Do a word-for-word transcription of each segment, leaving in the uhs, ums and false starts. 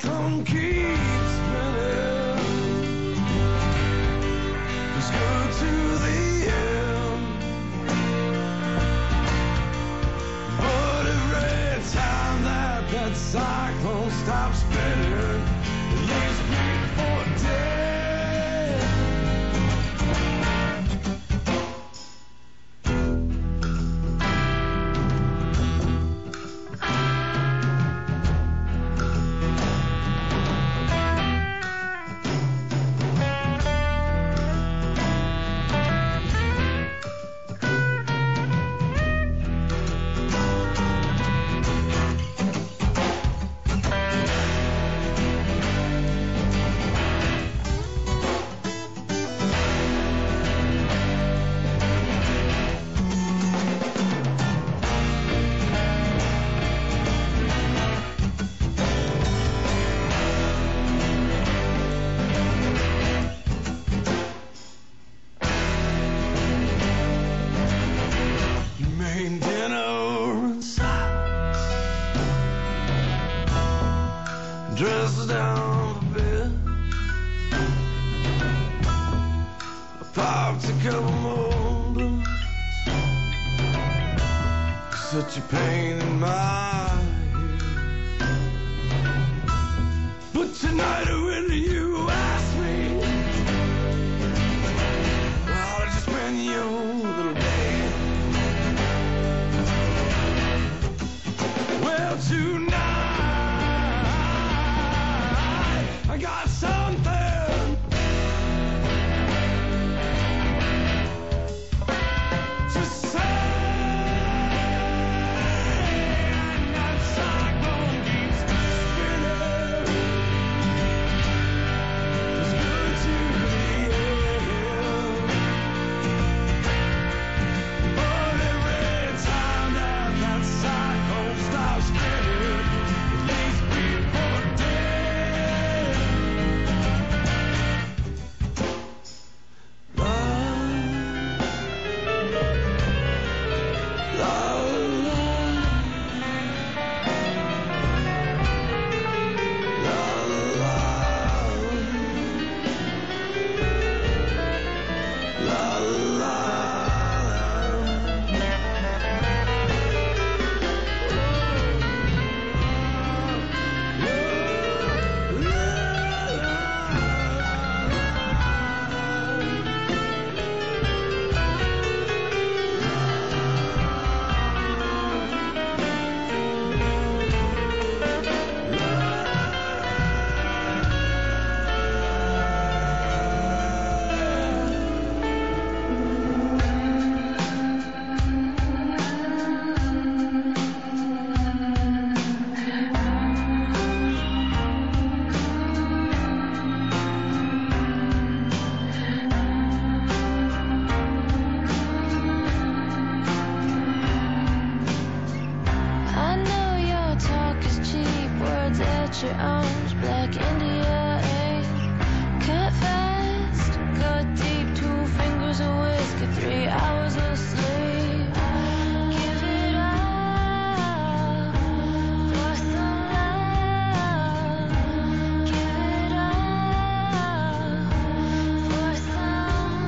cyclone keeps spinning. It's good to the end. But every time that that cyclone stops spinning, it leaves me for dead. Dressed down for bed, I popped a couple more blues. Such a pain in my head. But tonight when you ask me, how did you spend your little day? Well, tonight I got something to say. And that cyclone keeps spinning. It's good to the end. But every time that that cyclone stops spinning, it leaves people dead. Your arms, black India ink. Cut fast, cut deep, two fingers of whiskey, three hours of sleep. Give it up for some love. Give it up for some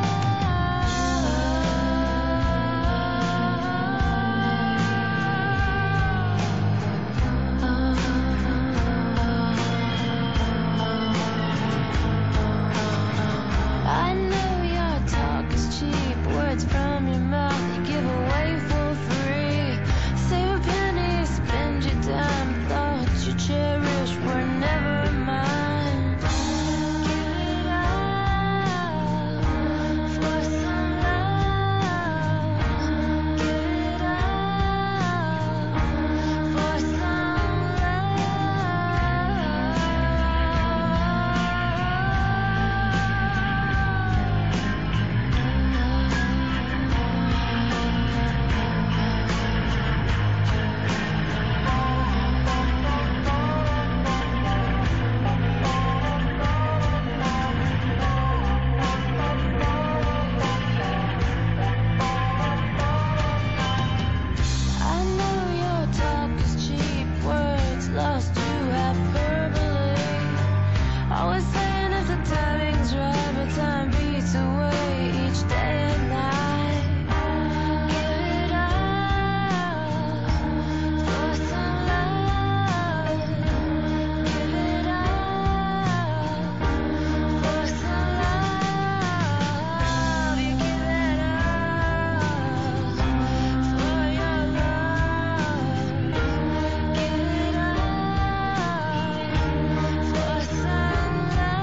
I know your talk is cheap, words from your mouth you give away for free. Save a penny, spend your time, thoughts you cherish were never mine. Give it up for some love. Give it up for some I know your talk is cheap, words lost to hyperbole. Always saying if the timing's right, but time beats away each day and night. Give it up for some love. Give it up for some love. You give it up for your love. Give it up for some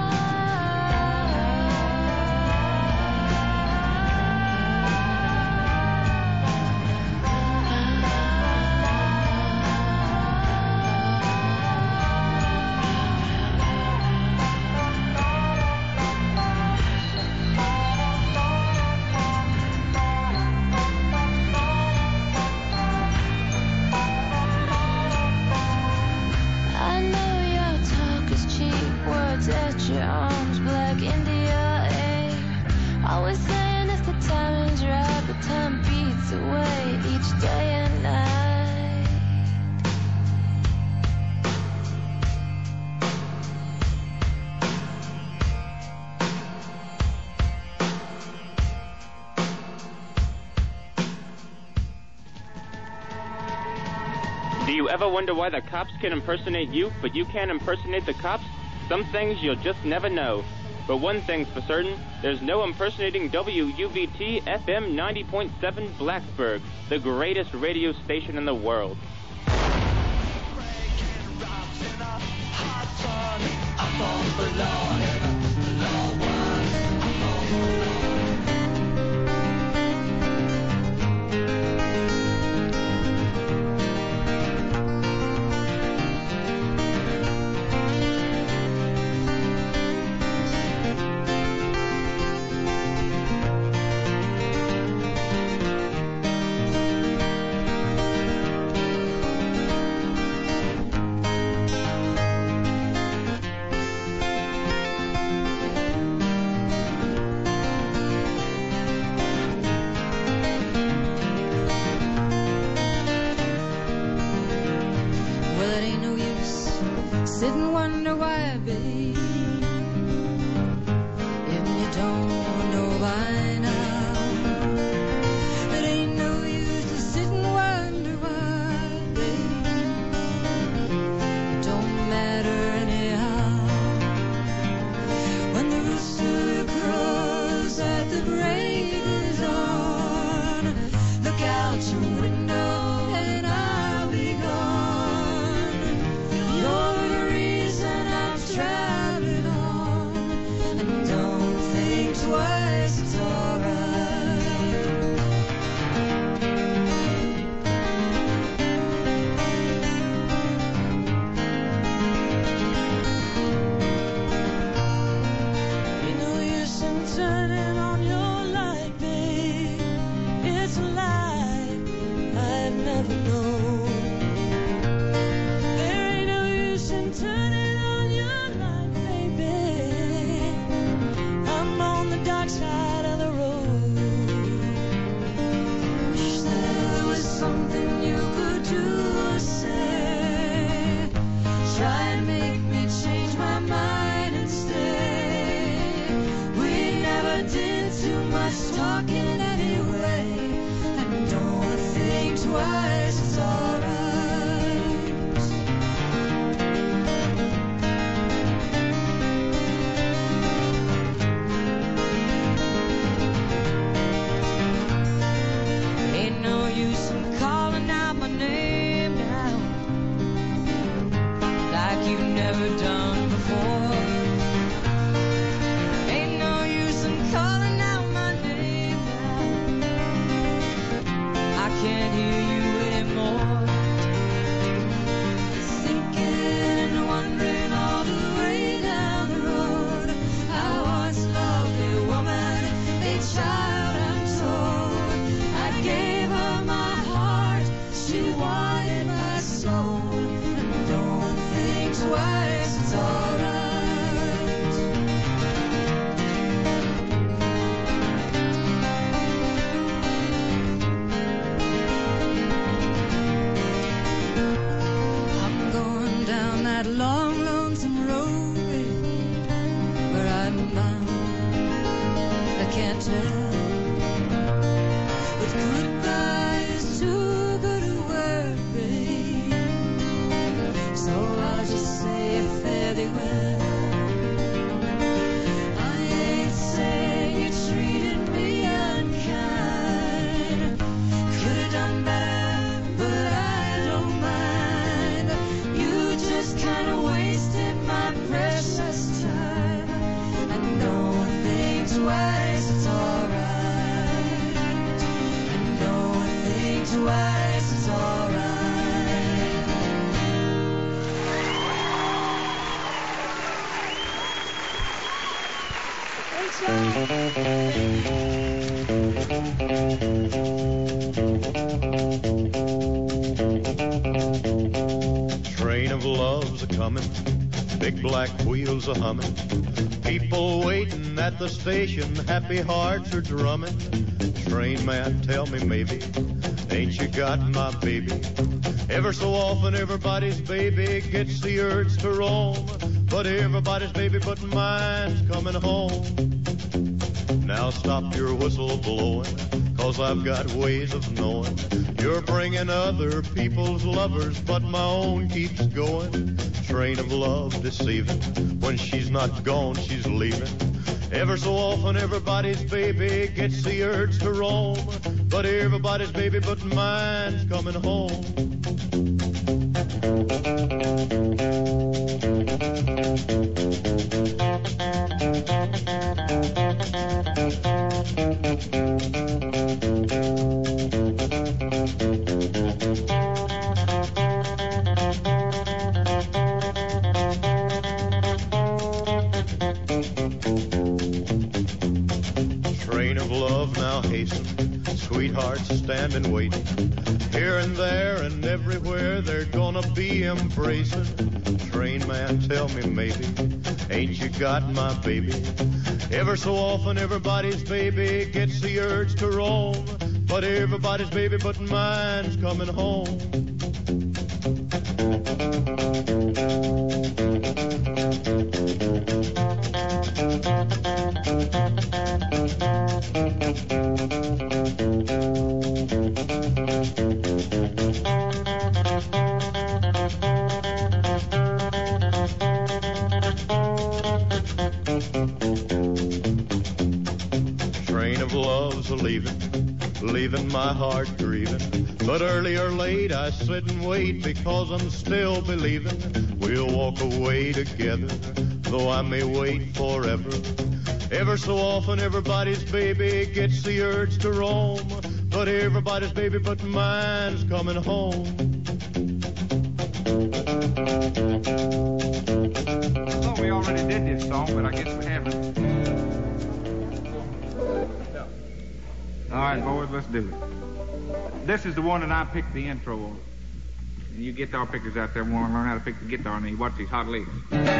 I know your talk is cheap, words at your arms, black India air. Always saying if the timing's right, but time beats away each day and night. Do you ever wonder why the cops can impersonate you, but you can't impersonate the cops? Some things you'll just never know. But one thing's for certain, there's no impersonating W U V T F M ninety point seven Blacksburg, the greatest radio station in the world. Well, it ain't no use sit and wonder why, babe, if you don't know by now. It ain't no use to sit and wonder why, babe, don't matter anyhow. When the rooster crows at the break of dawn, look out your window and I'll be gone. You're the reason I'm traveling on, and don't think twice, it's alright. Ain't no use in turning on your light, babe. It's a lie I've never known. There ain't no use in turning on your light, baby. I'm on the dark side of the road. Wish there was something you could do or say. Try and make me change my mind and stay. We never did too much talking anyway. And don't think twice, it's alright. Ain't no use in calling out my name now, like you've never done before. Ain't no use in calling out my name now, I can't hear you anymore. Thinking and wondering all the way down the road, I once loved a woman, a child I'm told. I gave her my heart, she wanted my soul. And don't think twice, it's alright. I'm going down that long, lonesome road, babe. tell. But goodbye is too good a word, babe. So I'll just say fare thee well. I ain't saying you treated me unkind. Could have done better, but I don't mind. You just kinda wasted my precious time. And knowing things twice, it's alright. And knowing things twice, it's alright. Train of love's a-comin', big black wheels a-hummin', people waiting at the station, happy hearts are drumming. Train man, tell me maybe, ain't you got my baby? Ever so often everybody's baby gets the urge to roam, but everybody's baby but mine's coming home. Now stop your whistle blowing, cause I've got ways of knowing. You're bringing other people's lovers, but my own keeps going. Train of love deceiving, when she's not gone, she's leaving. Ever so often everybody's baby gets the urge to roam, but everybody's baby but mine's coming home. Train of love now hasten, sweethearts stand and wait. Here and there and everywhere they're gonna be embracing. Train man, tell me maybe, ain't you got my baby? Ever so often everybody's baby gets the urge to roam, but everybody's baby but mine's coming home. Train of love's a-leaving, leaving my heart grieving. But early or late I sit and wait, because I'm still believing we'll walk away together, though I may wait forever. Ever so often everybody's baby gets the urge to roam, but everybody's baby but mine's coming home. I thought we already did this song, but I guess we haven't. All right, boys, let's do it. This is the one that I picked the intro on. And you guitar pickers out there want to learn how to pick the guitar, and you watch these hot ladies.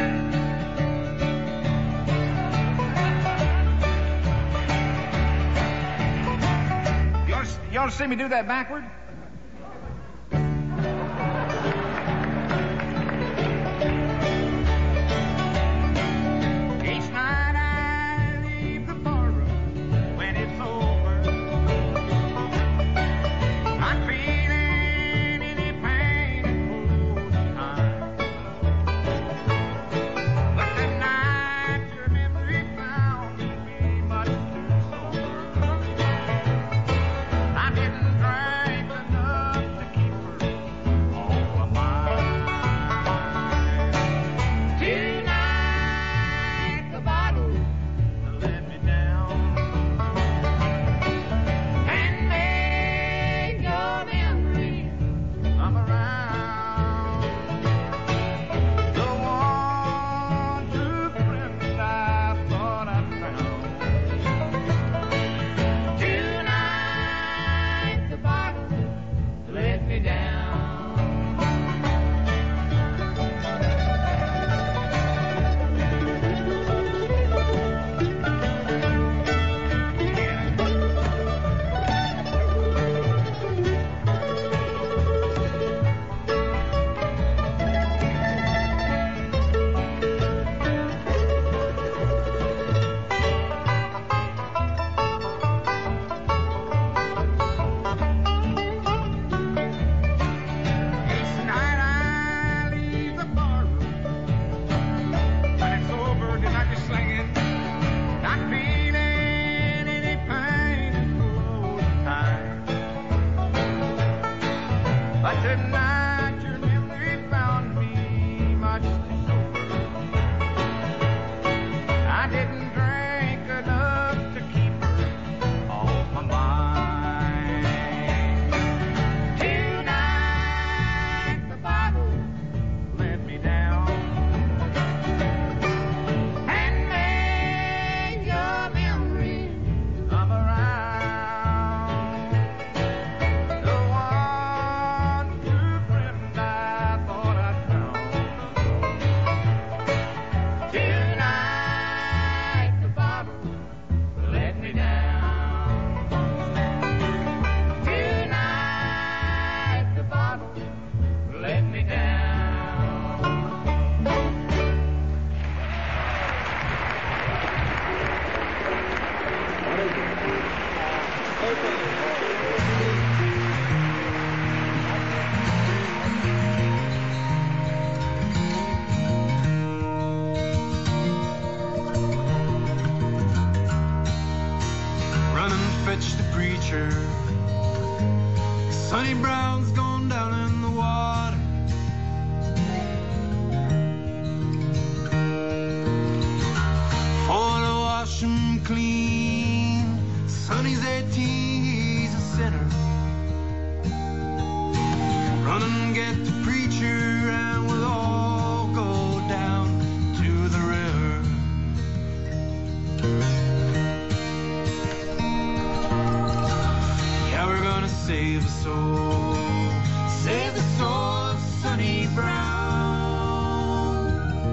You want to, you want to see me do that backward? Each night I leave the barroom when it's over. Not feeling any pain and pulls behind. But the night your memory found me much too sober. I didn't drink the much sober. I didn't drink enough to keep her off my mind. Tonight the bottle let me down and made your memory come around. The one true friend I thought I'd found. Tonight the bottle let me down. Tonight the bottle let me down. Run and fetch the preacher. Sonny Brown's gone down in the water. For to wash him clean. Sonny's eighteen, he's a sinner. Run and get the preacher and we'll all go down to the river. Yeah, we're gonna save a soul, save the soul of Sonny Brown.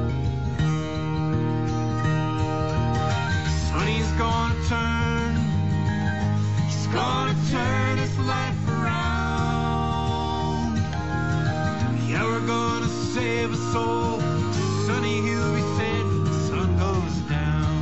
Sonny's gonna turn, he's gonna turn his life around. Yeah, we're gonna save a soul, Sonny, he'll be saved when the sun goes down.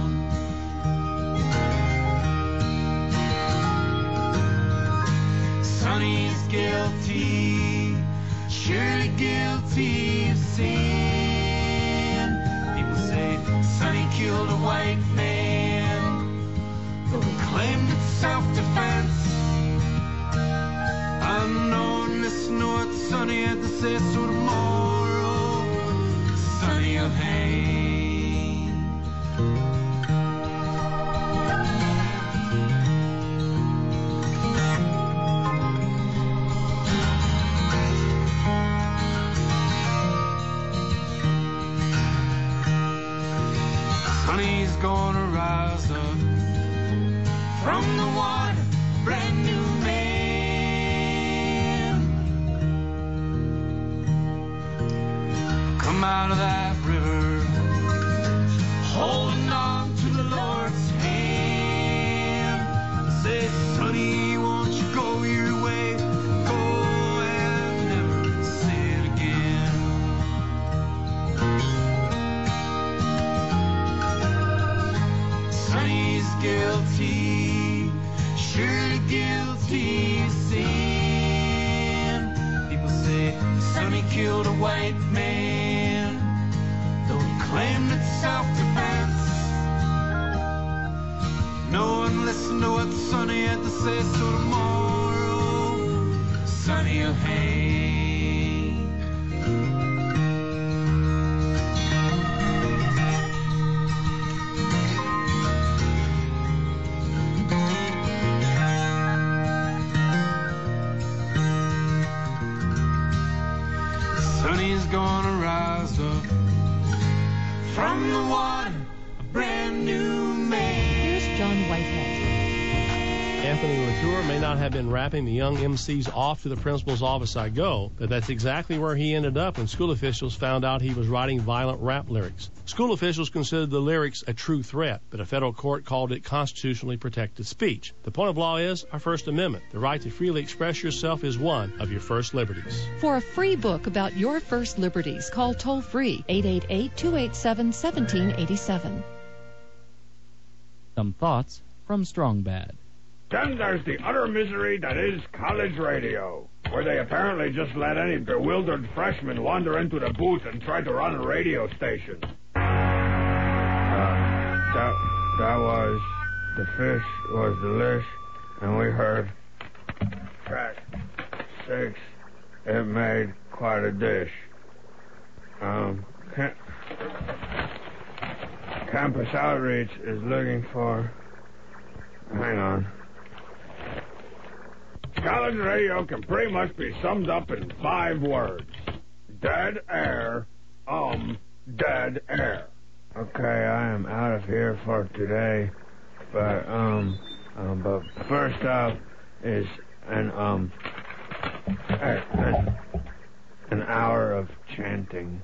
Sonny's guilty, surely guilty of sin. People say Sonny killed a white man, but he claimed it's self-defense. Unknown, listen to what Sonny had to say, so tomorrow Sonny will hang. Sonny's gonna rise up from the water, brand new man. Come out of that river, holding on to the Lord's hand. Say, Sonny, won't you go your way, go and never say it again. Sonny's guilty, surely guilty of sin. People say Sonny killed a white man, though he claimed it's self-defense. No one listened to what Sonny had to say, so tomorrow Sonny will hang. Sonny's gonna rise up from the water, a brand new man. Here's John Whitehead. Anthony LaTour may not have been rapping the young M Cs off to the principal's office I go, but that's exactly where he ended up when school officials found out he was writing violent rap lyrics. School officials considered the lyrics a true threat, but a federal court called it constitutionally protected speech. The point of law is our First Amendment. The right to freely express yourself is one of your first liberties. For a free book about your first liberties, call toll-free eight eight eight, two eight seven, one seven eight seven. Some thoughts from Strong Bad. Then there's the utter misery that is college radio, where they apparently just let any bewildered freshman wander into the booth and try to run a radio station. Uh, that, that was, the fish was delish, and we heard track six, it made quite a dish. Um, Cam- Campus Outreach is looking for... Hang on. College radio can pretty much be summed up in five words. Dead air, um, dead air. Okay, I am out of here for today. But, um, um but first up is an, um, an, an hour of chanting.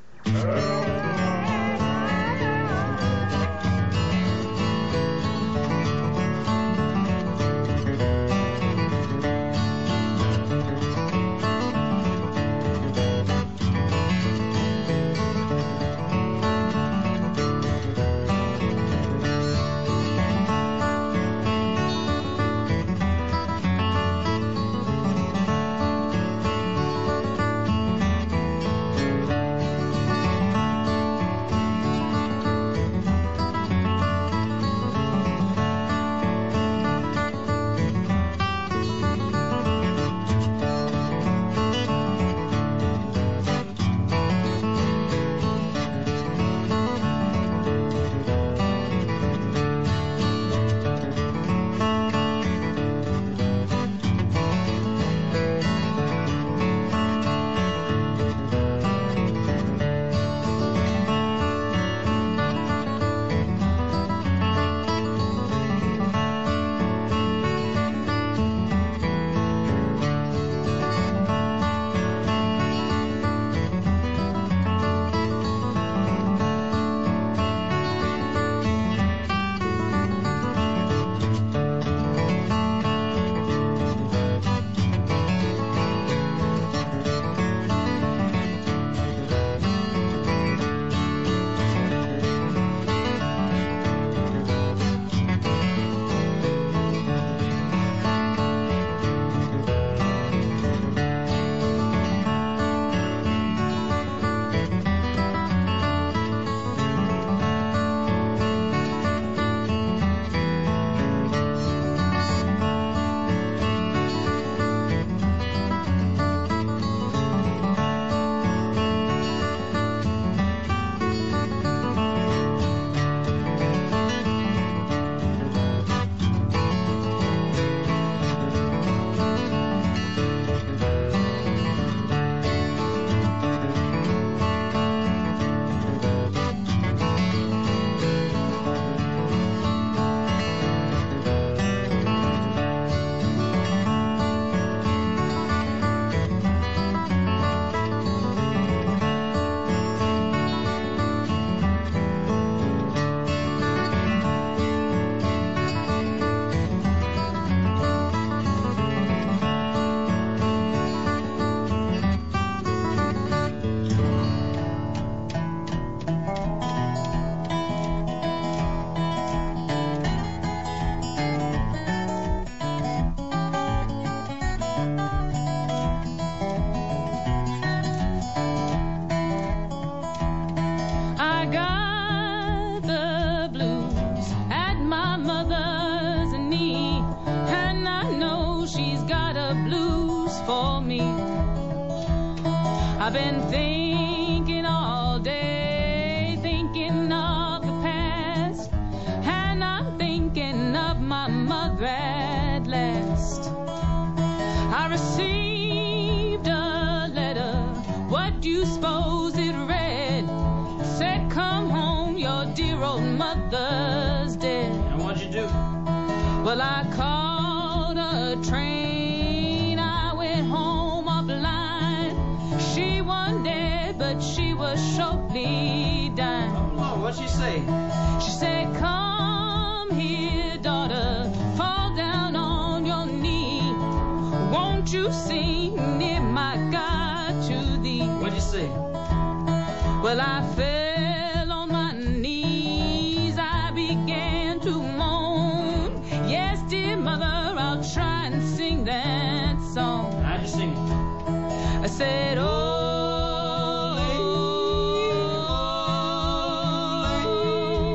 I've been thinking all day, thinking of the past, and I'm thinking of my mother at last. I received a letter, what do you suppose it read? It said, come home, your dear old mother's dead. And what'd you do? Well, I called a train, I went home off the line. She wasn't dead, but she was shortly dying. Oh, Lord, what'd she say? She said, come here, daughter, fall down on your knee. Won't you sing near my God to thee? What'd you say? Well, I fell on my knees, I began to moan. Yes, dear mother, I'll try and sing that song. How'd you sing it? I said, oh,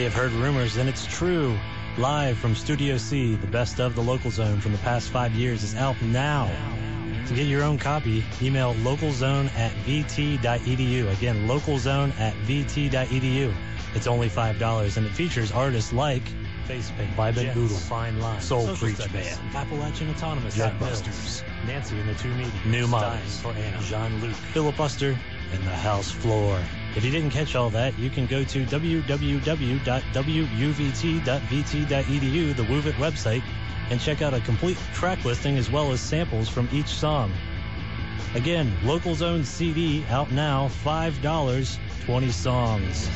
have heard rumors, then it's true. Live from Studio C, the best of the Local Zone from the past five years is out now. To get your own copy, email localzone at vt.edu. Again, localzone at vt.edu. It's only five dollars, and it features artists like Face Paint, Vibent Doodle, Fine Line, Soul Preach Band, Appalachian Autonomous, Jetbusters, Nancy and the Two Meetings, New Models, for Anna, Jean-Luc, Filibuster, and The House Floor. If you didn't catch all that, you can go to w w w dot w u v t dot v t dot e d u, the Woovit website, and check out a complete track listing as well as samples from each song. Again, Local Zone C D out now, five dollars, twenty songs.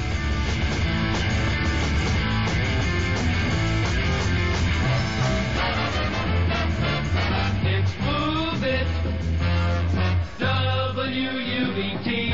It's Woovit, W U V T.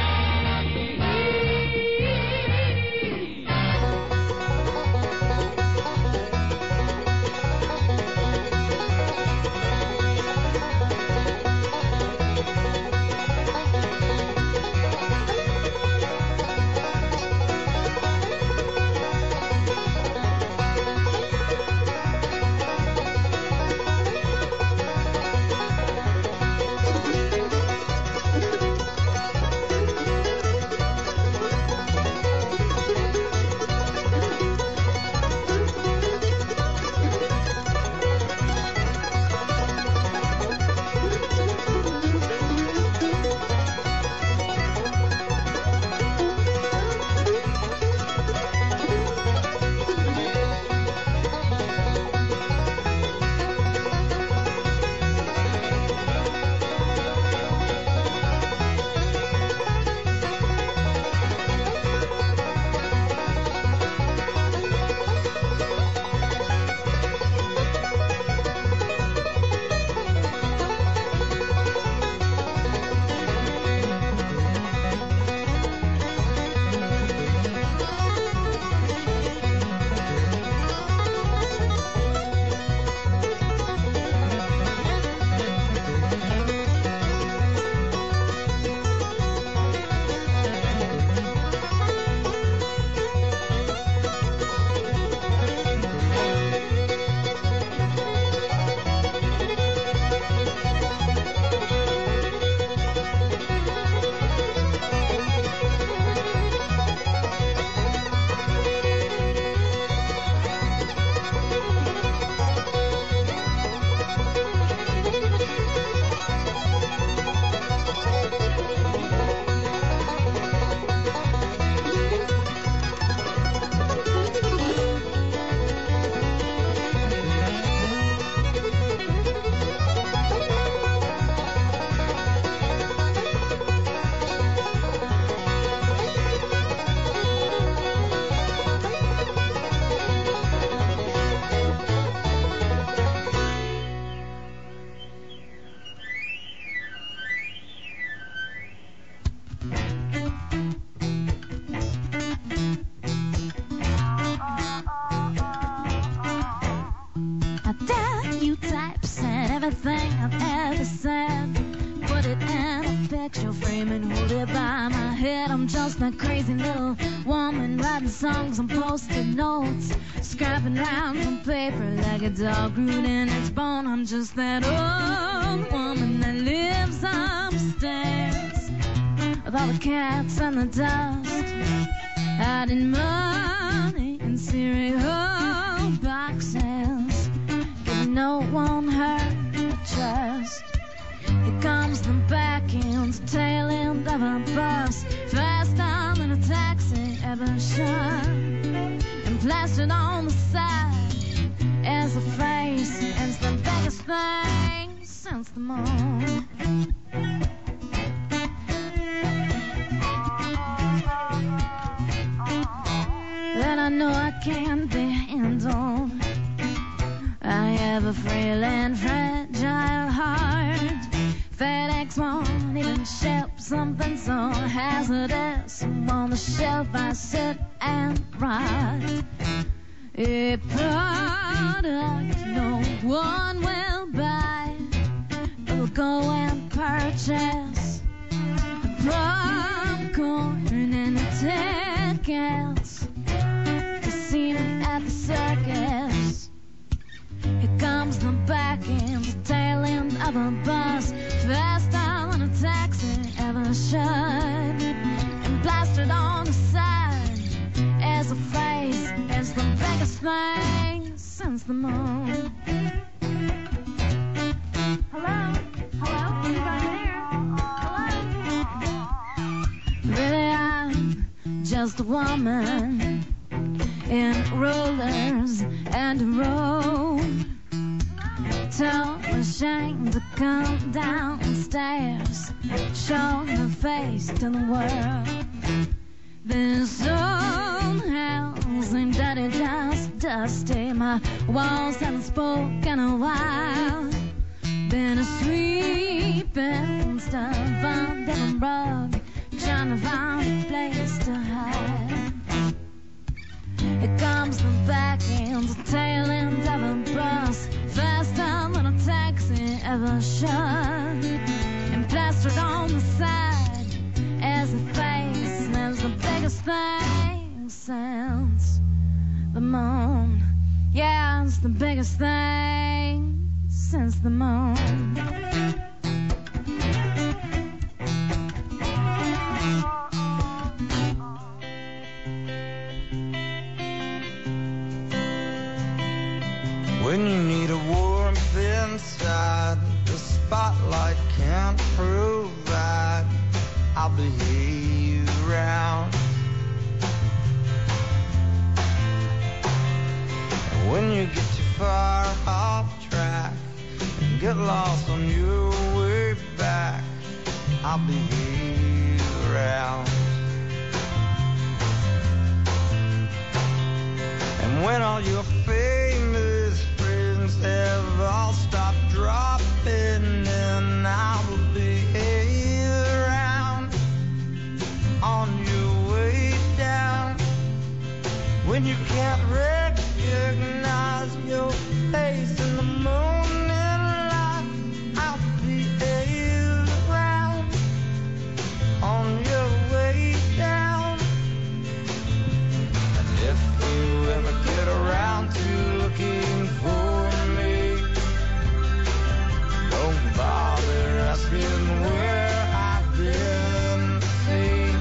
everything I've ever said. Put it in a picture frame and hold it by my head. I'm just a crazy little woman writing songs on post-it notes, scrapping around from paper like a dog rooted in its bone. I'm just that old woman that lives upstairs with all the cats and the dust, hiding money in cereal boxes, giving no one her trust. Here comes the back end, the tail end of a bus, faster than a taxi ever should, and plastered on the side as a face. It's the biggest thing since the moon. That I know I can't be handled. I have a frail and fragile heart. FedEx won't even ship something so hazardous. On the shelf I sit and write a product no one will buy. We'll go and purchase popcorn and tickets to of a bus, faster than a taxi ever should. And plastered on the side is a face. It's the biggest thing since the moon. Hello? Hello? Anybody there? Hello? Really, I'm just a woman in rollers and a road. Too ashamed to come downstairs, show my face to the world. This old house ain't dirty, just dusty. My walls haven't spoken in a while. Been a sweeping stuff under the rug, trying to find a place to hide. Here comes the back end, the tail end of a bus, faster than a taxi ever should. And plastered on the side as a face, there's the biggest thing since the moon. Yeah, it's the biggest thing since the moon. When you need a warmth inside, the spotlight can't provide, I'll be around. And when you get too far off track and get lost on your way back, I'll be around. And when all your famous friends have all stopped dropping in, I will be around on your way down. When you can't recognize your face in the morning light, I'll be around on your way down. And if you ever get around to looking for me, don't bother asking where I've been seen,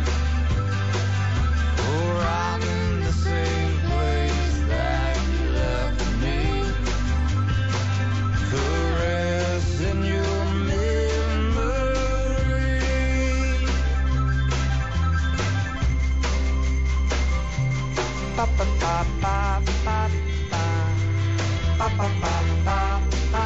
for I'm in the same place that you left me, caressing your memory. Ba ba ba ba ba ba ba ba ba ba ba.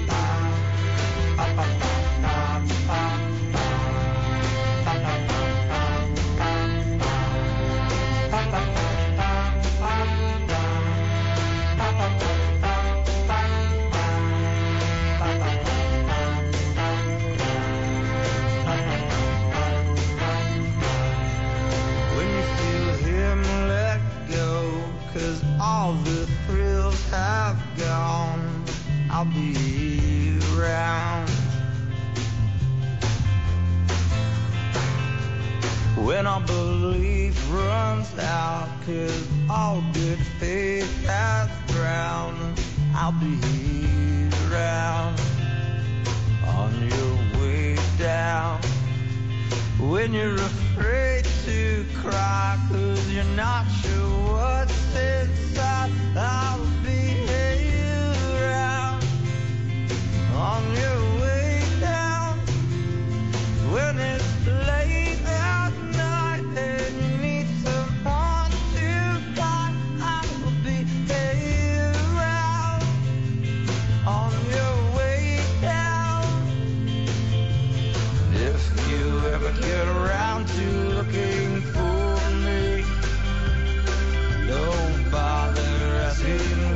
When you feel him let go, 'cause all the thrills have gone, I'll be around. When all belief runs out, 'cause all good faith has drowned, I'll be around on your way down. When you're afraid to cry, 'cause you're not sure what's inside, I'll be around on your way down. When it's late at night and you need someone to guide, I will be around on your way down. If you ever get around to looking for me, don't bother asking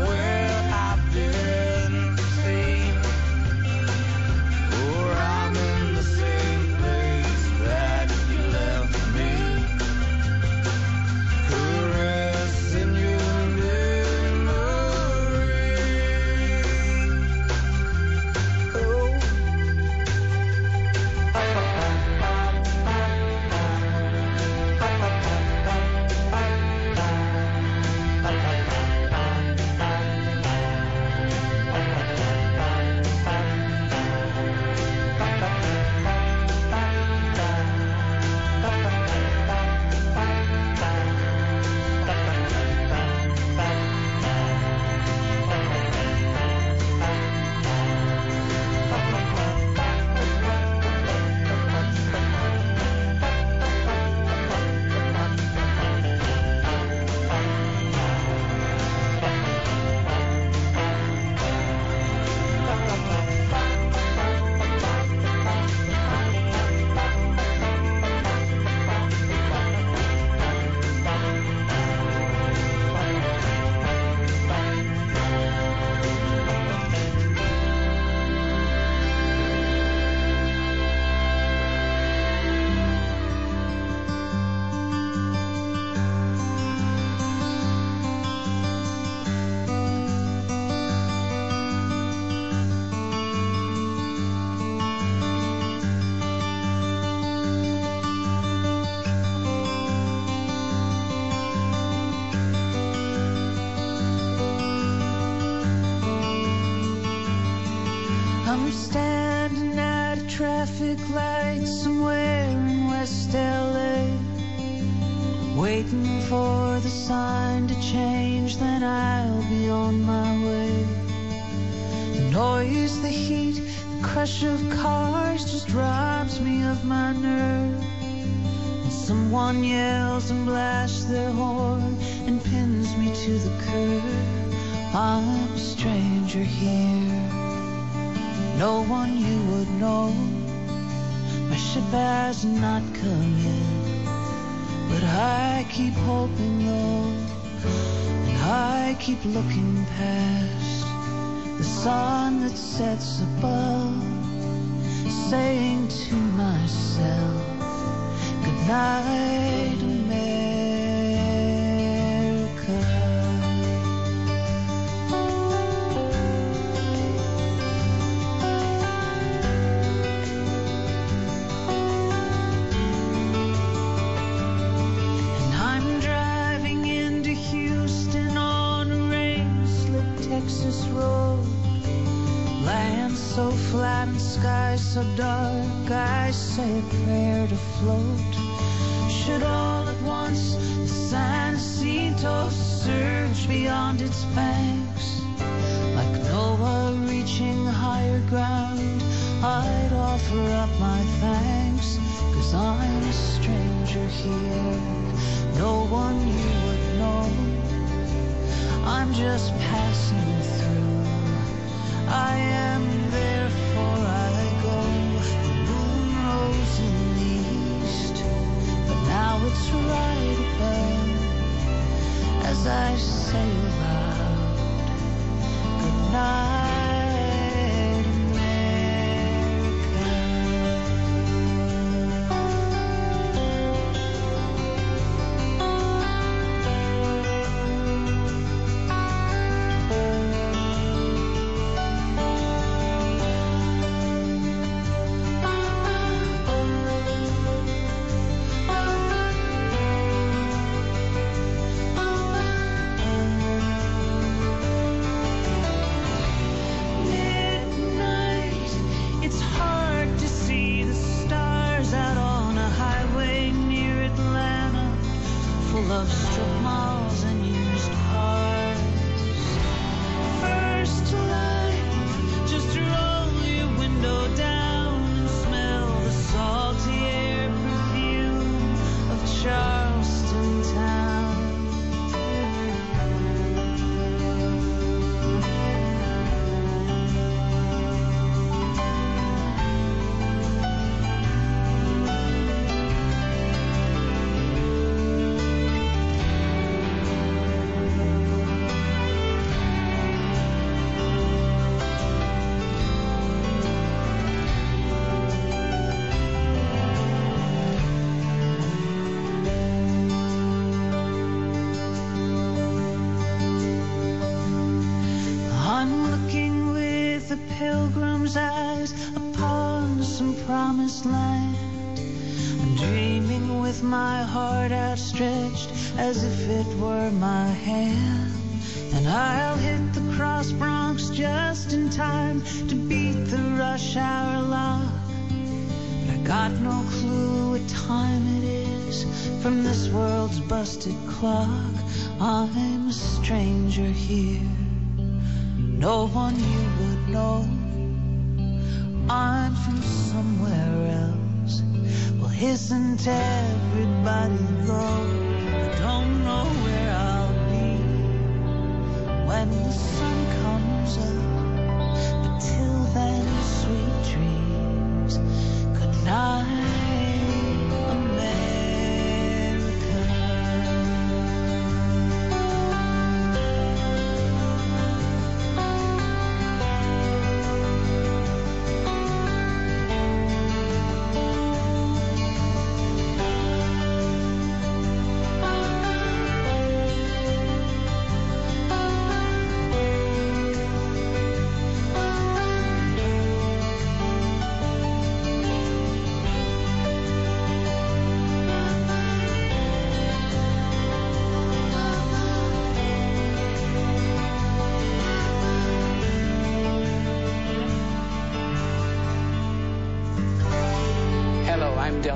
I'm standing at a traffic light somewhere in West L A, waiting for the sign to change, then I'll be on my way. The noise, the heat, the crush of cars just robs me of my nerve. And someone yells and blasts their horn and pins me to the curb. I'm a stranger here, no one you would know. My ship has not come yet, but I keep hoping though, and I keep looking past the sun that sets above, saying to myself, good night, America. And I'm driving into Houston on a rain-slicked Texas road. Land so flat and sky so dark, I say a prayer to float. Should all at once the San Jacinto surge beyond its banks, like Noah reaching higher ground, I'd offer up my thanks, 'cause I'm a stranger here, no one you would know. I'm just passing through, I am, therefore I go. The moon rose in the east, but now it's right above, as I say aloud, good night, America. Midnight, it's hard to see the stars out on a highway near Atlanta, full of strip malls and used cars. First light, just roll your window down and smell the salty air perfume of Charleston town. I'm looking with a pilgrim's eyes upon some promised land. I'm dreaming with my heart outstretched as if it were my hand. And I'll hit the cross Bronx just in time to beat the rush hour lock. But I got no clue what time it is from this world's busted clock. I'm a stranger here, no one you would know. I'm from somewhere else. Well, isn't everybody low? I don't know where I'll be when the sun comes up, but till then, sweet dreams. Good night, America.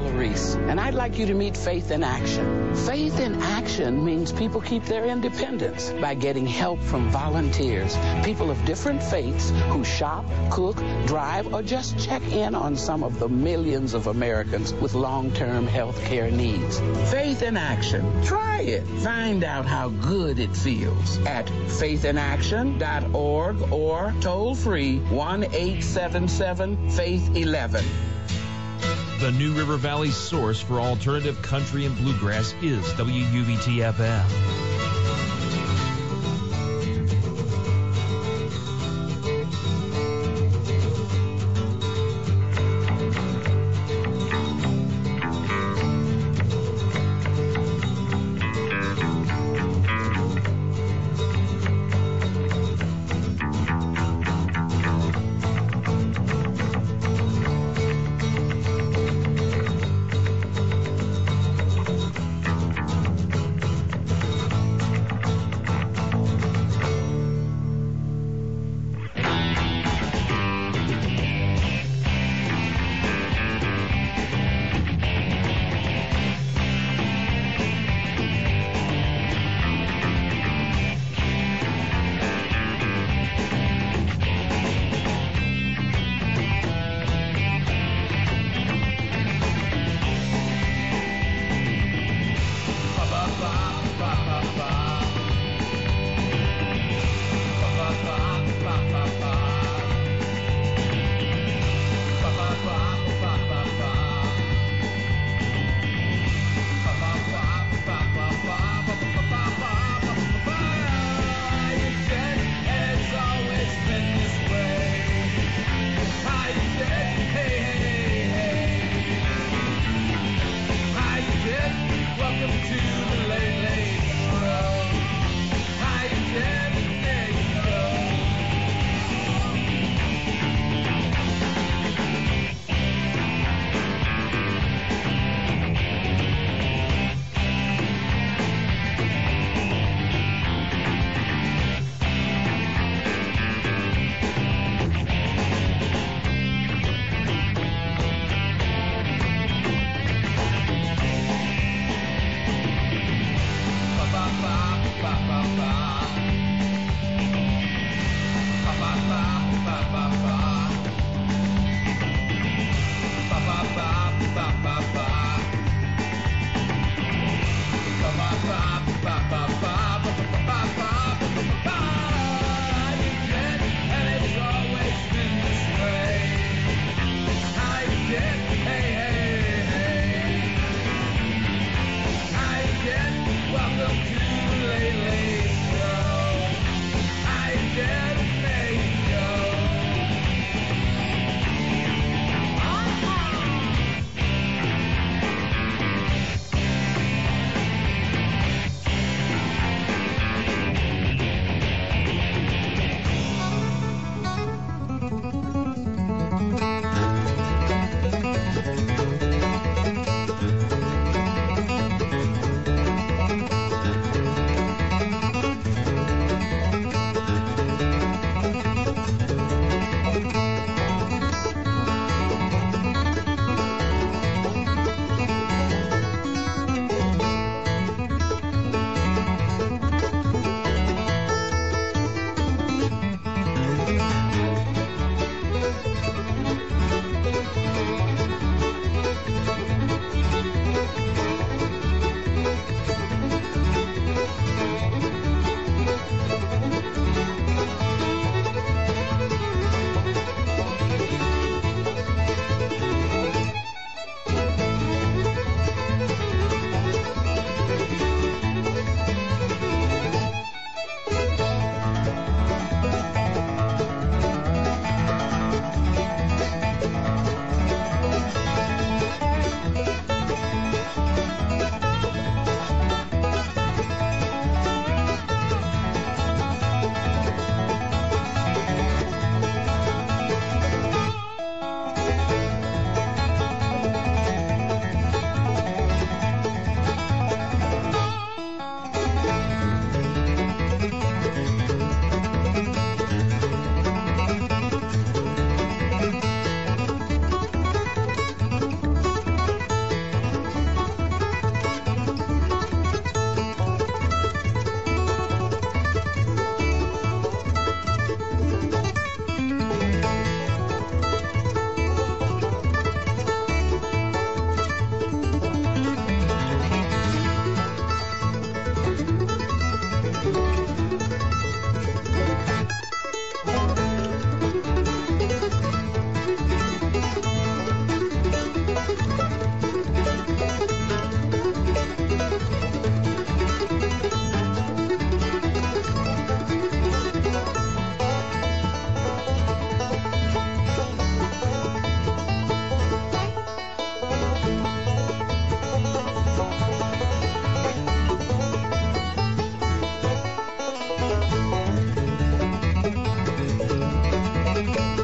Bella Reese, and I'd like you to meet Faith in Action. Faith in Action means people keep their independence by getting help from volunteers, people of different faiths who shop, cook, drive, or just check in on some of the millions of Americans with long-term health care needs. Faith in Action. Try it. Find out how good it feels at faith in action dot org or toll free one eight seven seven faith eleven. The New River Valley source for alternative country and bluegrass is W U V T F M.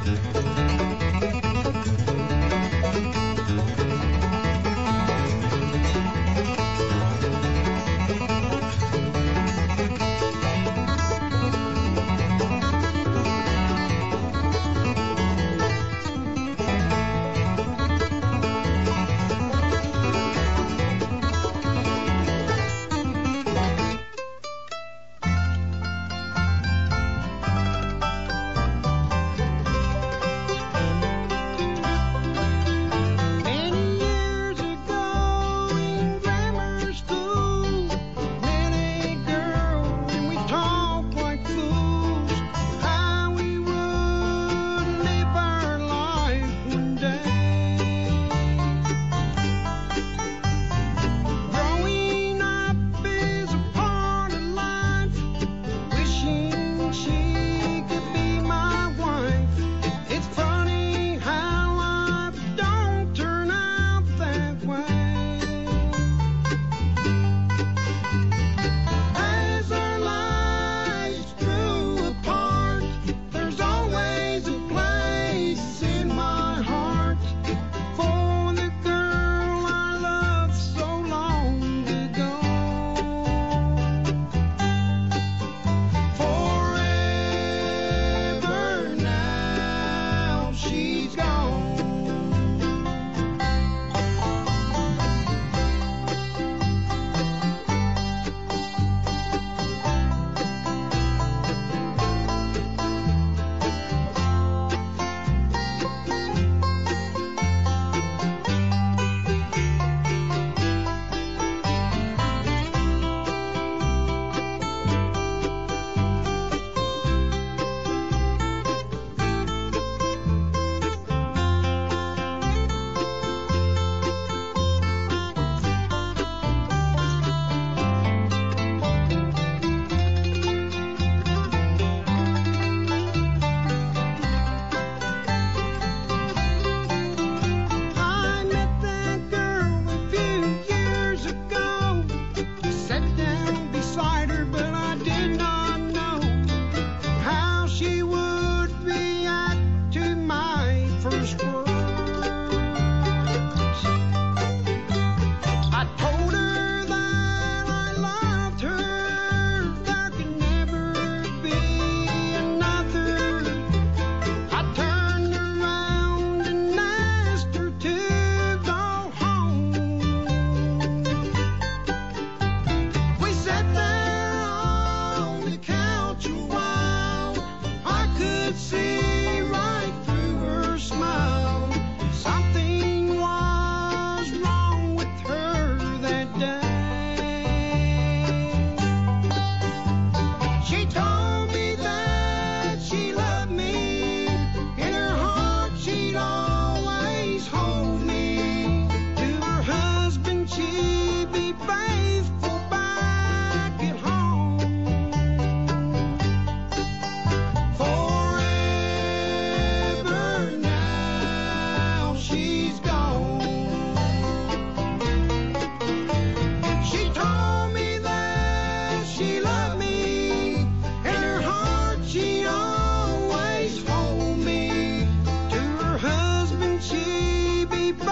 first